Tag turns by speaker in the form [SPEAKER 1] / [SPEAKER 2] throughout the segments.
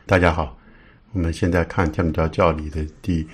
[SPEAKER 1] 大家好，我们现在看天主教教理的第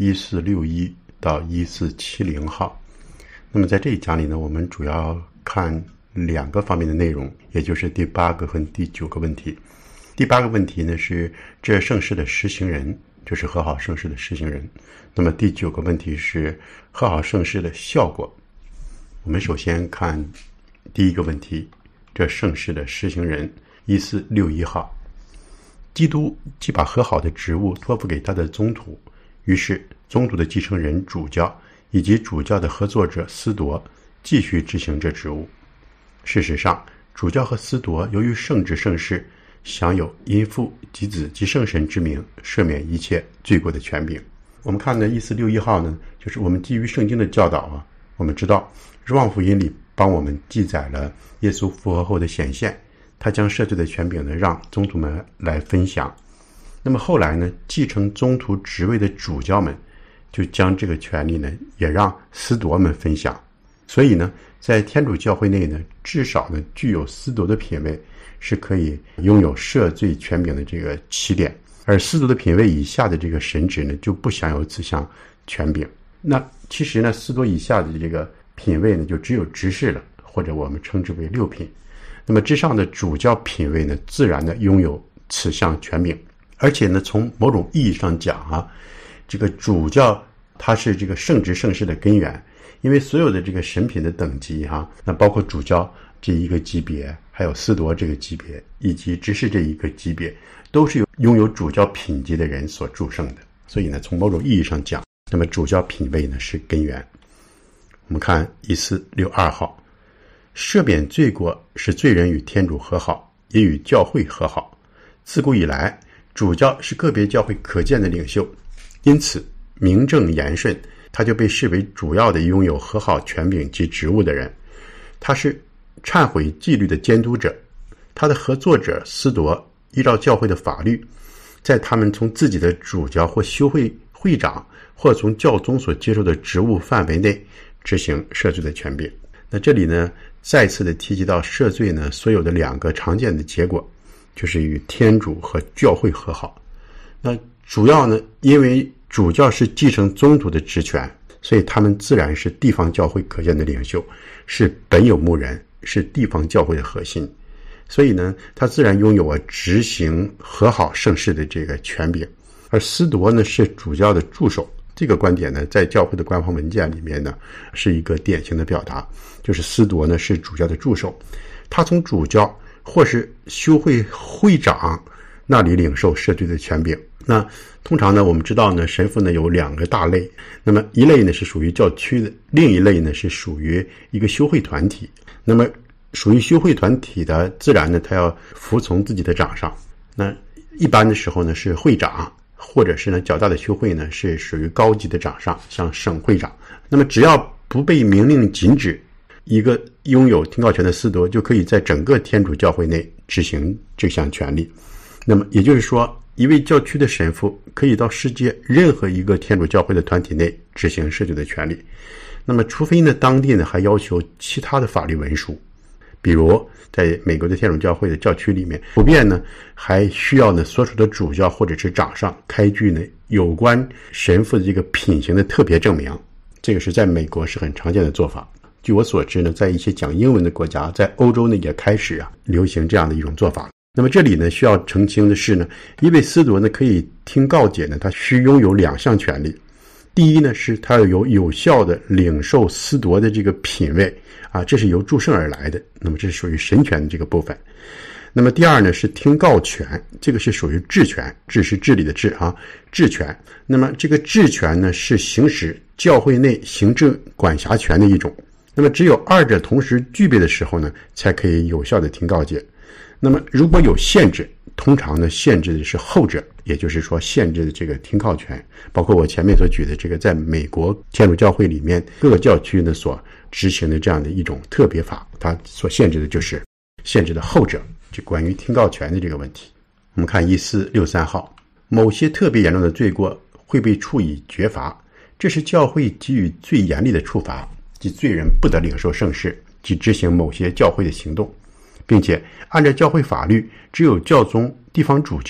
[SPEAKER 1] 1461到1470号。那么在这一讲里呢，我们主要看2个方面的内容，也就是第8个和第9个问题。第8个问题呢是这圣事的实行人，就是和好圣事的实行人。那么第9个问题是和好圣事的效果。我们首先看第1个问题，这圣事的实行人1461号。基督既把和好的职务托付给他的宗徒，于是宗徒的继承人主教以及主教的合作者司铎继续执行这职务。事实上，主教和司铎由于圣职圣事，享有因父及子及圣神之名赦免一切罪过的权柄。我们看呢1461号呢，就是我们基于圣经的教导我们知道若望福音里帮我们记载了耶稣复活后的显现，他将赦罪的权柄呢让宗徒们来分享。那么后来呢，继承宗徒职位的主教们就将这个权利呢也让司铎们分享。所以呢，在天主教会内呢，至少呢具有司铎的品位是可以拥有赦罪权柄的这个起点，而司铎的品位以下的这个神职呢就不享有此项权柄。那其实呢，司铎以下的这个品位呢就只有执事了，或者我们称之为6品。那么之上的主教品位呢，自然的拥有此项权柄。而且呢，从某种意义上讲这个主教他是这个圣职圣事的根源，因为所有的这个神品的等级那包括主教这一个级别，还有司铎这个级别，以及执事这一个级别，都是由拥有主教品级的人所祝圣的。所以呢，从某种意义上讲，那么主教品位呢是根源。我们看1462号。赦免罪过使罪人与天主和好，也与教会和好。自古以来，主教是个别教会可见的领袖，因此名正言顺，他就被视为主要的拥有和好权柄及职务的人。他是忏悔纪律的监督者，他的合作者司铎依照教会的法律，在他们从自己的主教或修会会长或从教宗所接受的职务范围内执行赦罪的权柄。那这里呢，再次的提及到赦罪呢，所有的2个常见的结果，就是与天主和教会和好。那主要呢，因为主教是继承宗徒的职权，所以他们自然是地方教会可见的领袖，是本有牧人，是地方教会的核心。所以呢，他自然拥有执行和好圣事的这个权柄。而司铎呢，是主教的助手。这个观点呢，在教会的官方文件里面呢，是一个典型的表达，就是司铎呢是主教的助手，他从主教或是修会会长那里领受赦罪的权柄。那通常呢，我们知道呢，神父呢有2个大类，那么一类呢是属于教区的，另一类呢是属于一个修会团体。那么属于修会团体的，自然呢他要服从自己的长上。那一般的时候呢是会长，或者是呢较大的修会呢是属于高级的长上，像省会长。那么只要不被明令禁止，一个拥有听告权的司铎就可以在整个天主教会内执行这项权利。那么也就是说，一位教区的神父可以到世界任何一个天主教会的团体内执行赦罪的权利。那么除非呢当地呢还要求其他的法律文书，比如在美国的天主教会的教区里面，普遍呢还需要呢所属的主教或者是长上开具呢有关神父的这个品行的特别证明。这个是在美国是很常见的做法。据我所知呢，在一些讲英文的国家，在欧洲呢也开始流行这样的一种做法。那么这里呢需要澄清的是呢，一位司铎呢可以听告解呢，他需拥有2项权利。第一呢，是他要有效的领受司铎的这个品位这是由祝圣而来的，那么这是属于神权的这个部分。那么第二呢，是听告权，这个是属于治权，治是治理的治治权。那么这个治权呢，是行使教会内行政管辖权的一种。那么只有2者同时具备的时候呢，才可以有效的听告解。那么如果有限制，通常呢限制的是后者，也就是说限制的这个听告权，包括我前面所举的这个在美国天主教会里面各个教区呢所执行的这样的一种特别法，它所限制的就是限制的后者，就关于听告权的这个问题。我们看1463号，某些特别严重的罪过会被处以绝罚，这是教会给予最严厉的处罚，即罪人不得领受圣事及执行某些教会的行动，并且按照教会法律，只有教宗、地方主教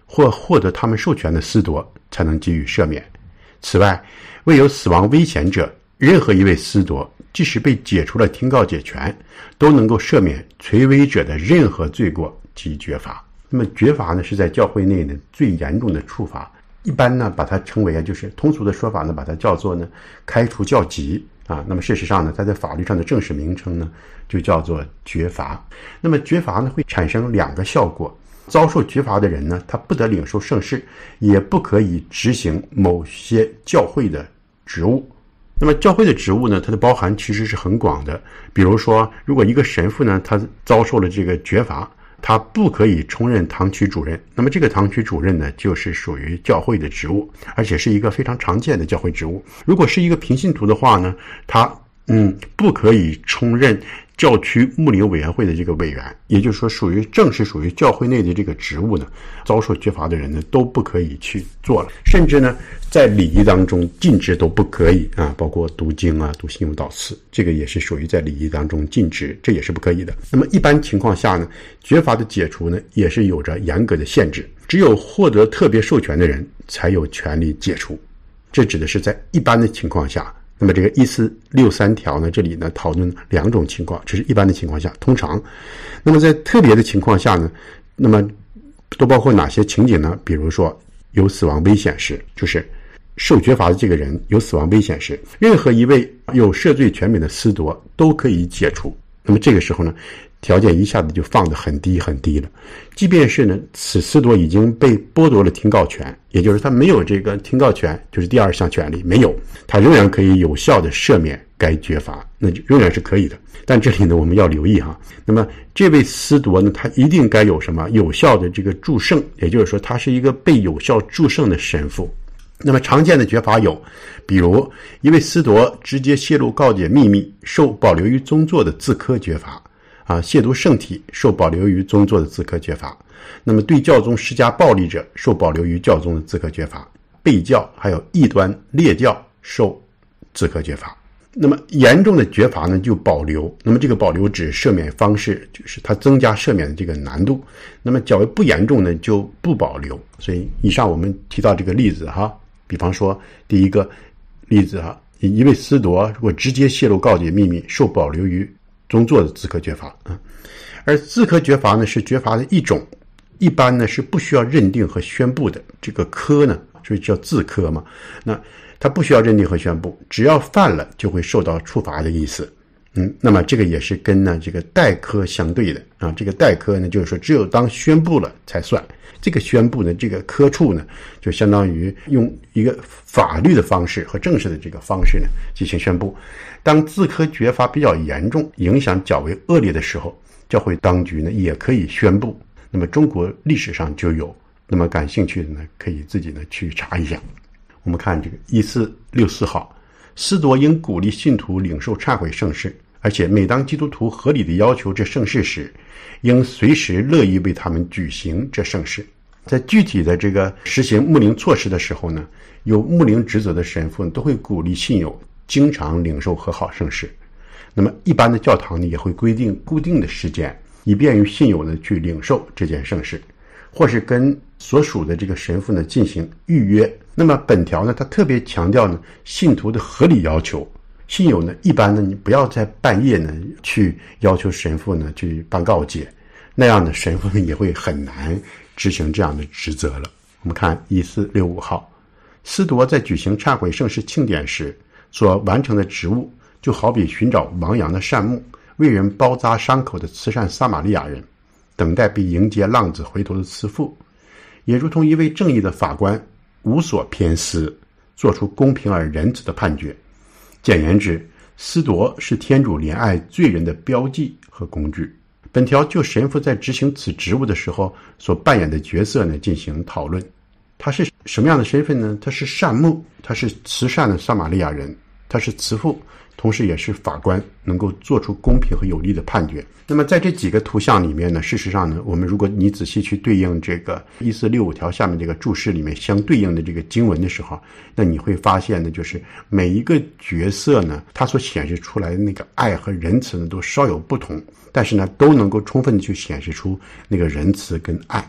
[SPEAKER 1] 或获得他们授权的司铎才能给予赦免。此外，未有死亡危险者，任何一位司铎即使被解除了听告解权，都能够赦免垂危者的任何罪过及绝罚。那么绝罚呢，是在教会内呢最严重的处罚，一般呢把它称为就是通俗的说法呢，把它叫做呢开除教籍啊。那么事实上呢，它在法律上的正式名称呢就叫做绝罚。那么绝罚呢会产生两个效果，遭受绝罚的人呢，他不得领受圣事，也不可以执行某些教会的职务。那么教会的职务呢，它的包含其实是很广的。比如说，如果一个神父呢，他遭受了这个绝罚，他不可以充任堂区主任。那么这个堂区主任呢，就是属于教会的职务，而且是一个非常常见的教会职务。如果是一个平信徒的话呢，他不可以充任教区牧灵委员会的这个委员，也就是说属于教会内的这个职务呢，遭受绝罚的人呢都不可以去做了，甚至呢在礼仪当中禁止都不可以啊，包括读经啊、读信用祷词，这个也是属于在礼仪当中禁止，这也是不可以的。那么一般情况下呢，绝罚的解除呢也是有着严格的限制，只有获得特别授权的人才有权利解除，这指的是在一般的情况下。那么这个1463条呢，这里呢讨论两种情况，这是一般的情况下，通常。那么在特别的情况下呢，那么都包括哪些情景呢？比如说有死亡危险时，就是受绝罚的这个人有死亡危险时，任何一位有赦罪权柄的司铎都可以解除。那么这个时候呢，条件一下子就放得很低很低了。即便是呢，此司铎已经被剥夺了听告权，也就是他没有这个听告权，就是第二项权利没有，他仍然可以有效的赦免该绝罚，那就仍然是可以的。但这里呢，我们要留意哈，那么这位司铎呢，他一定该有什么有效的这个祝圣，也就是说他是一个被有效祝圣的神父。那么常见的绝罚有，比如一位司铎直接泄露告解秘密，受保留于宗座的自科绝罚啊，亵渎圣体，受保留于宗座的自科绝罚。那么对教宗施加暴力者，受保留于教宗的自科绝罚。背教还有异端列教，受自科绝罚。那么严重的绝罚呢，就保留。那么这个保留指赦免方式，就是它增加赦免的这个难度。那么较为不严重呢，就不保留。所以以上我们提到这个例子哈，比方说第一个例子哈，一位司铎如果直接泄露告解秘密，受保留于宗座的自科绝罚啊。而自科绝罚呢是绝罚的一种，一般呢是不需要认定和宣布的。这个科呢，所以叫自科嘛，那它不需要认定和宣布，只要犯了就会受到处罚的意思。那么这个也是跟呢这个代科相对的啊。这个代科呢，就是说只有当宣布了才算。这个宣布呢，这个科处呢，就相当于用一个法律的方式和正式的这个方式呢进行宣布。当自科绝罚比较严重，影响较为恶劣的时候，教会当局呢也可以宣布。那么中国历史上就有，那么感兴趣的呢可以自己呢去查一下。我们看这个1464号，司铎应鼓励信徒领受忏悔圣事，而且每当基督徒合理的要求这圣事时，应随时乐意为他们举行这圣事。在具体的这个实行牧灵措施的时候呢，有牧灵职责的神父都会鼓励信友经常领受和好圣事。那么一般的教堂呢也会规定固定的时间，以便于信友呢去领受这件圣事，或是跟所属的这个神父呢进行预约。那么本条呢，它特别强调呢信徒的合理要求。信友呢，一般呢，你不要在半夜呢去要求神父呢去办告解，那样的神父呢也会很难执行这样的职责了。我们看1465号，司铎在举行忏悔圣事庆典时所完成的职务，就好比寻找亡羊的善牧，为人包扎伤口的慈善撒玛利亚人，等待被迎接浪子回头的慈父，也如同一位正义的法官无所偏私，做出公平而仁慈的判决。简言之，司铎是天主怜爱罪人的标记和工具。本条就神父在执行此职务的时候所扮演的角色呢进行讨论。他是什么样的身份呢？他是善牧，他是慈善的撒玛利亚人，他是慈父，同时也是法官，能够做出公平和有力的判决。那么在这几个图像里面呢，事实上呢，我们如果你仔细去对应这个1465条下面这个注释里面相对应的这个经文的时候，那你会发现呢，就是每一个角色呢，它所显示出来的那个爱和仁慈呢都稍有不同，但是呢都能够充分的去显示出那个仁慈跟爱。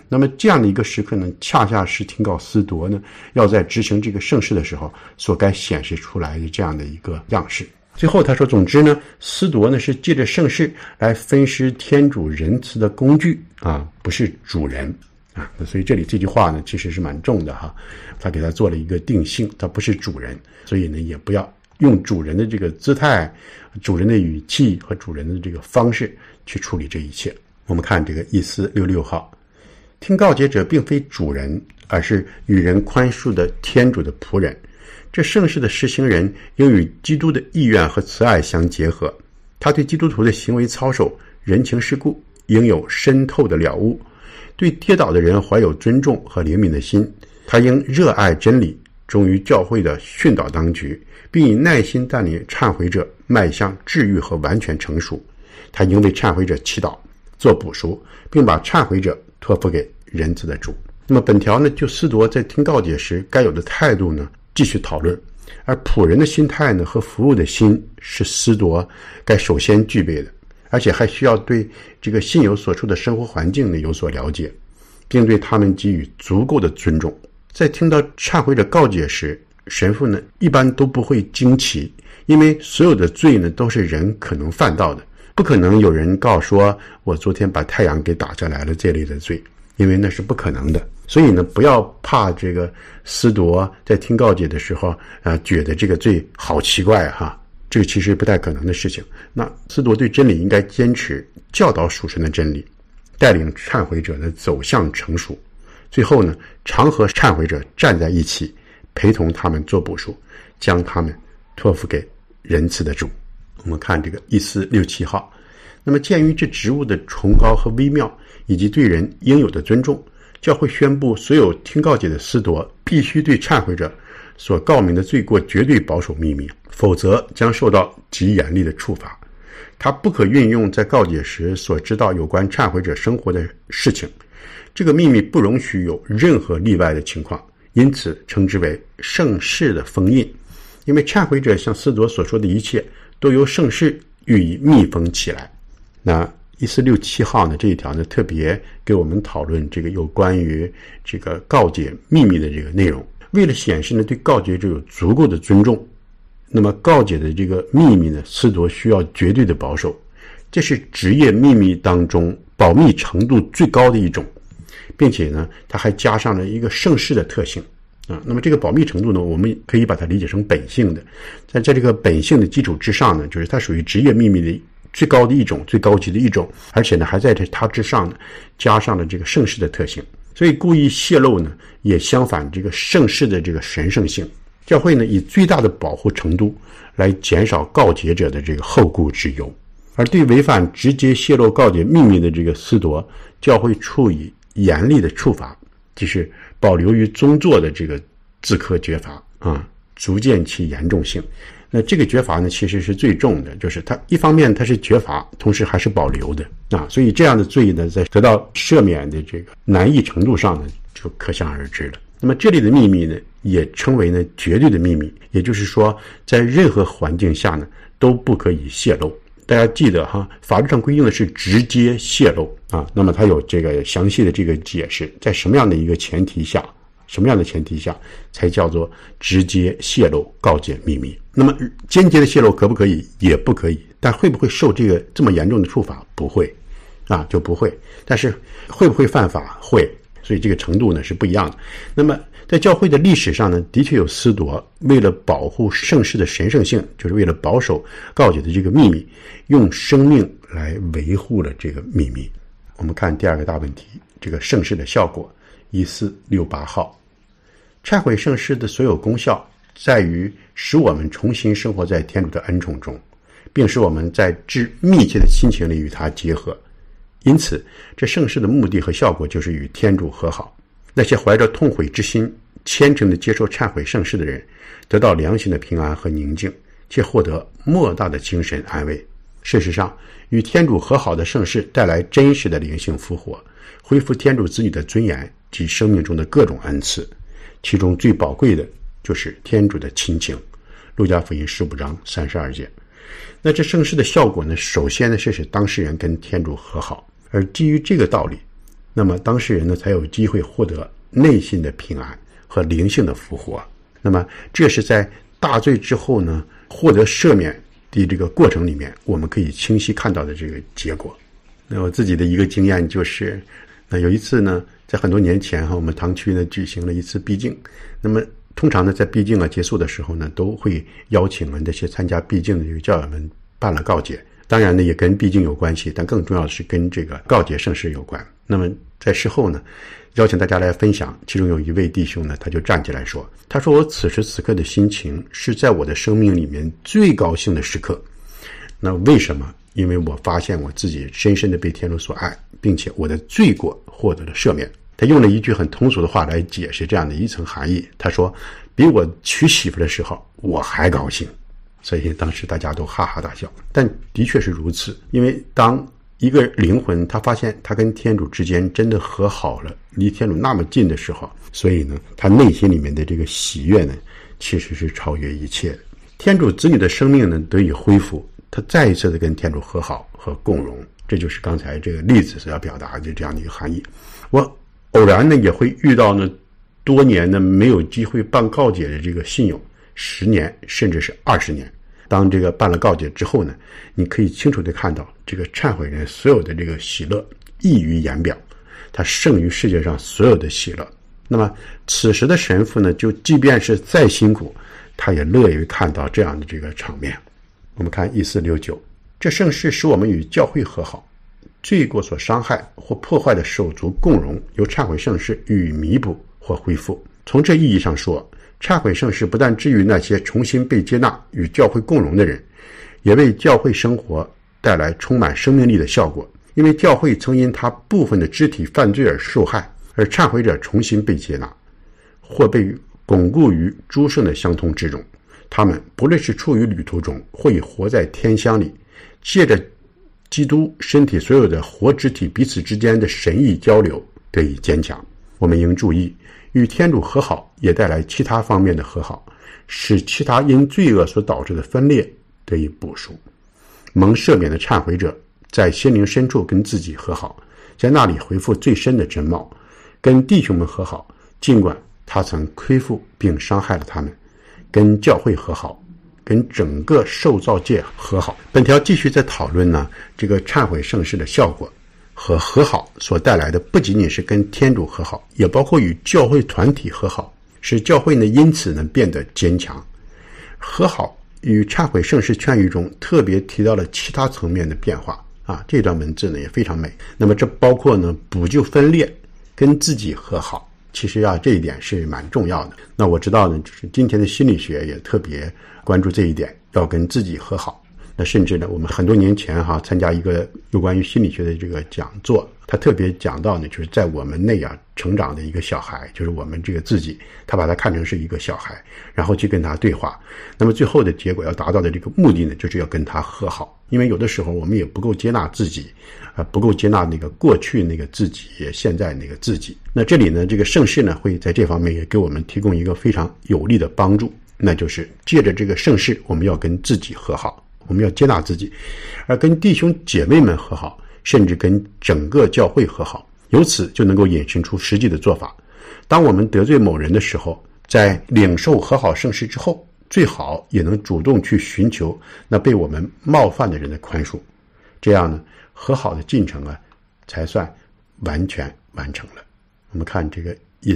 [SPEAKER 1] 那么这样的一个时刻呢，恰恰是廷告司铎呢要在执行这个圣事的时候所该显示出来的这样的一个样式。最后他说，总之呢，司铎呢是借着圣事来分施天主仁慈的工具啊，不是主人啊。所以这里这句话呢其实是蛮重的哈，他给他做了一个定性，他不是主人，所以呢也不要用主人的这个姿态、主人的语气和主人的这个方式去处理这一切。我们看这个1466号，听告解者并非主人，而是与人宽恕的天主的仆人。这圣事的实行人应与基督的意愿和慈爱相结合，他对基督徒的行为操守、人情世故应有深透的了悟，对跌倒的人怀有尊重和怜悯的心。他应热爱真理，忠于教会的训导当局，并以耐心带领忏悔者迈向治愈和完全成熟。他应为忏悔者祈祷，做补赎，并把忏悔者托付给仁慈的主。那么本条呢，就司铎在听告解时该有的态度呢继续讨论，而仆人的心态呢和服务的心是司铎该首先具备的，而且还需要对这个信友所处的生活环境呢有所了解，并对他们给予足够的尊重。在听到忏悔者告解时，神父呢一般都不会惊奇，因为所有的罪呢都是人可能犯到的，不可能有人告说我昨天把太阳给打下来了这类的罪，因为那是不可能的。所以呢不要怕这个司铎在听告解的时候觉得这个罪好奇怪哈，这个其实不太可能的事情。那司铎对真理应该坚持教导属神的真理，带领忏悔者呢走向成熟。最后呢，常和忏悔者站在一起，陪同他们做补赎，将他们托付给仁慈的主。我们看这个1467号，那么鉴于这职务的崇高和微妙，以及对人应有的尊重，教会宣布所有听告解的司铎必须对忏悔者所告明的罪过绝对保守秘密，否则将受到极严厉的处罚。他不可运用在告解时所知道有关忏悔者生活的事情，这个秘密不容许有任何例外的情况，因此称之为圣事的封印。因为忏悔者向司铎所说的一切都由圣事予以密封起来。那1467号呢，这一条呢特别给我们讨论这个有关于这个告解秘密的这个内容。为了显示呢对告解者有足够的尊重，那么告解的这个秘密呢，司铎需要绝对的保守，这是职业秘密当中保密程度最高的一种，并且呢它还加上了一个圣事的特性那么这个保密程度呢，我们可以把它理解成本性的，在这个本性的基础之上呢，就是它属于职业秘密的最高的一种，最高级的一种，而且呢还在它之上呢加上了这个圣事的特性。所以故意泄露呢也相反这个圣事的这个神圣性。教会呢以最大的保护程度来减少告解者的这个后顾之忧，而对违反直接泄露告解秘密的这个司铎，教会处以严厉的处罚，就是保留于宗座的这个自科绝罚逐渐其严重性。那这个绝罚呢其实是最重的，就是它一方面它是绝罚，同时还是保留的所以这样的罪呢在得到赦免的这个难易程度上呢就可想而知了。那么这里的秘密呢也称为呢绝对的秘密，也就是说在任何环境下呢都不可以泄露。大家记得法律上规定的是直接泄露那么它有这个详细的这个解释，在什么样的一个前提下，什么样的前提下才叫做直接泄露告解秘密。那么间接的泄露可不可以？也不可以。但会不会受这么严重的处罚？不会就不会。但是会不会犯法？会。所以这个程度呢是不一样的。那么在教会的历史上呢，的确有司铎为了保护圣事的神圣性，就是为了保守告解的这个秘密，用生命来维护了这个秘密。我们看第二个大问题，这个圣事的效果。1468号，忏悔圣事的所有功效在于使我们重新生活在天主的恩宠中，并使我们在至密切的亲情里与他结合。因此这圣事的目的和效果就是与天主和好。那些怀着痛悔之心虔诚地接受忏悔圣事的人，得到良心的平安和宁静，且获得莫大的精神安慰。事实上，与天主和好的圣事带来真实的灵性复活，恢复天主子女的尊严及生命中的各种恩赐，其中最宝贵的就是天主的亲情。路加福音15章32节。那这圣事的效果呢，首先呢是使当事人跟天主和好，而基于这个道理， 那么当事人呢才有机会获得内心的平安和灵性的复活。那么这是在大罪之后呢获得赦免的这个过程里面，我们可以清晰看到的这个结果。那我自己的一个经验就是，有一次呢，在很多年前我们堂区呢举行了一次闭境。那么通常呢，在闭境结束的时候呢，都会邀请这些参加闭境的这个教友们办了告解。当然呢，也跟闭境有关系，但更重要的是跟这个告解圣事有关。那么在事后呢，邀请大家来分享，其中有一位弟兄呢，他就站起来说，他说我此时此刻的心情是在我的生命里面最高兴的时刻。那为什么？因为我发现我自己深深的被天主所爱，并且我的罪过获得了赦免。他用了一句很通俗的话来解释这样的一层含义，他说比我娶媳妇的时候我还高兴。所以当时大家都哈哈大笑。但的确是如此，因为当一个灵魂他发现他跟天主之间真的和好了，离天主那么近的时候，所以呢他内心里面的这个喜悦呢其实是超越一切的。天主子女的生命呢得以恢复，他再一次的跟天主和好和共荣，这就是刚才这个例子所要表达的这样的一个含义。我偶然呢也会遇到呢多年呢没有机会办告解的这个信友，10年甚至是20年。当这个办了告解之后呢，你可以清楚地看到这个忏悔人所有的这个喜乐溢于言表，它胜于世界上所有的喜乐。那么此时的神父呢，就即便是再辛苦，他也乐于看到这样的这个场面。我们看1469，这圣事使我们与教会和好，罪过所伤害或破坏的手足共荣，由忏悔圣事予以弥补或恢复。从这意义上说，忏悔圣事不但治愈那些重新被接纳与教会共荣的人，也为教会生活带来充满生命力的效果。因为教会曾因他部分的肢体犯罪而受害，而忏悔者重新被接纳，或被巩固于诸圣的相通之中。他们不论是处于旅途中，或已活在天乡里，借着基督身体所有的活肢体彼此之间的神意交流得以坚强。我们应注意，与天主和好也带来其他方面的和好，使其他因罪恶所导致的分裂得以补赎。蒙赦免的忏悔者在心灵深处跟自己和好，在那里恢复最深的真貌，跟弟兄们和好，尽管他曾亏负并伤害了他们，跟教会和好，跟整个受造界和好。本条继续在讨论呢这个忏悔圣事的效果和和好所带来的，不仅仅是跟天主和好，也包括与教会团体和好，使教会呢因此呢变得坚强。和好与忏悔圣事劝谕中特别提到了其他层面的变化啊，这段文字呢也非常美。那么这包括呢补救分裂，跟自己和好。其实这一点是蛮重要的。那我知道呢，就是今天的心理学也特别关注这一点，要跟自己和好。那甚至呢，我们很多年前参加一个有关于心理学的这个讲座，他特别讲到呢，就是在我们内成长的一个小孩，就是我们这个自己，他把它看成是一个小孩，然后去跟他对话。那么最后的结果要达到的这个目的呢，就是要跟他和好。因为有的时候我们也不够接纳自己，不够接纳那个过去那个自己，现在那个自己。那这里呢，这个圣事呢，会在这方面也给我们提供一个非常有力的帮助，那就是借着这个圣事，我们要跟自己和好，我们要接纳自己，而跟弟兄姐妹们和好，甚至跟整个教会和好。由此就能够引申出实际的做法。当我们得罪某人的时候，在领受和好圣事之后，最好也能主动去寻求那被我们冒犯的人的宽恕，这样呢，和好的进程才算完全完成了。我们看这个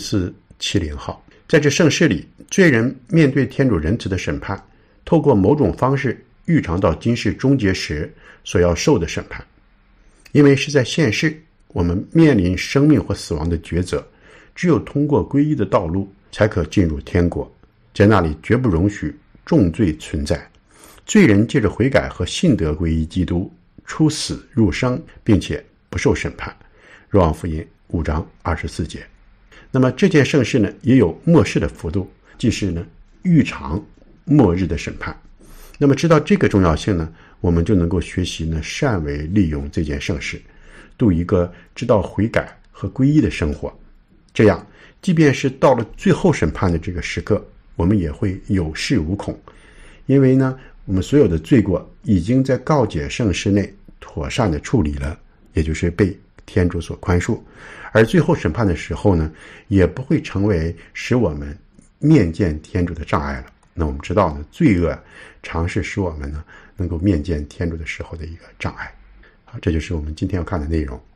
[SPEAKER 1] 1470号，在这圣事里，罪人面对天主仁慈的审判，透过某种方式预尝到今世终结时所要受的审判。因为是在现世，我们面临生命或死亡的抉择，只有通过皈依的道路才可进入天国，在那里绝不容许重罪存在。罪人借着悔改和信德皈依基督，出死入生，并且不受审判。若望福音5章24节。那么这件圣事呢，也有末世的幅度，即是呢预尝末日的审判。那么知道这个重要性呢，我们就能够学习呢善为利用这件圣事，度一个知道悔改和皈依的生活。这样即便是到了最后审判的这个时刻，我们也会有恃无恐，因为呢我们所有的罪过已经在告解圣事内妥善的处理了，也就是被天主所宽恕，而最后审判的时候呢，也不会成为使我们面见天主的障碍了。那我们知道呢，罪恶常是使我们呢能够面见天主的时候的一个障碍。好，这就是我们今天要看的内容。